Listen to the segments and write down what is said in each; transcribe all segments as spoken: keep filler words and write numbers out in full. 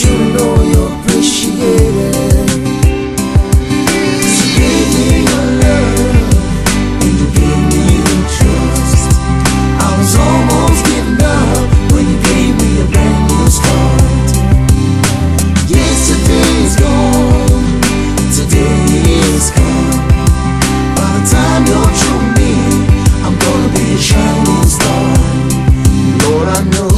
you to know you're appreciated. You gave me your love, and you gave me your trust. I was almost giving up when you gave me a brand new start. Yesterday's gone, today is come. By the time you're through with me, I'm gonna be a shining star. Lord, I know,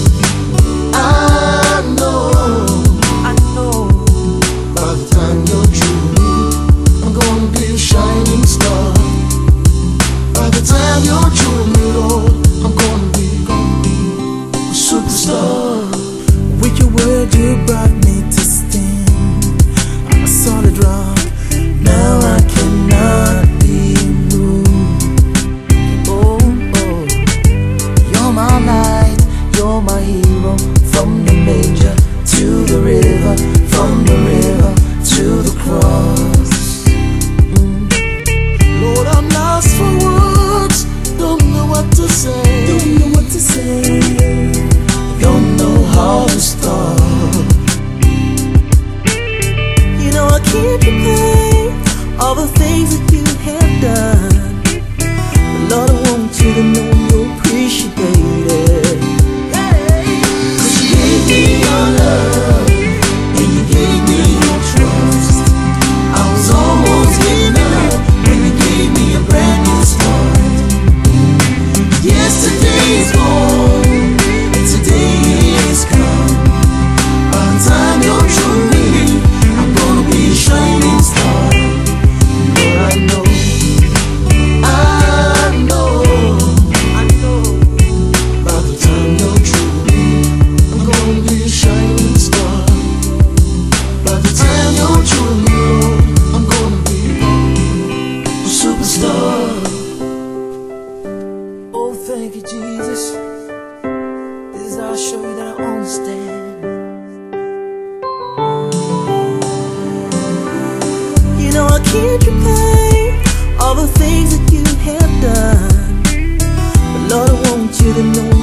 I know, I know. By the time you're through with me, I'm gonna be a shining star. By the time you're through with me, Lord, I'm gonna be, gonna be a superstar. With your word, you brought me to stand. I'm a solid rock. Now I cannot be moved. Oh, oh. You're my light, you're my hero. From the manger to the river, from the river to the cross. Mm. Lord, I'm lost for words. Don't know what to say. Don't know what to say. Don't know how to start. You know I can't repay all the things that you have done, but Lord, I want you to know you're appreciated. Cause you gave me your love, and you gave me your trust. I was almost giving up when you gave me a brand new start. Yesterday's gone, today is come. By the time you're through with me, I'm gonna be a shining star. Lord, I know, I know, I know. By the time you're through with me, I'm gonna be a shining star. By the time you're through with me, Lord, I'm gonna be a superstar. Oh, thank you, Jesus. This is how I show you that I understand. You know I can't repay all the things that you have done, but Lord, I want you to know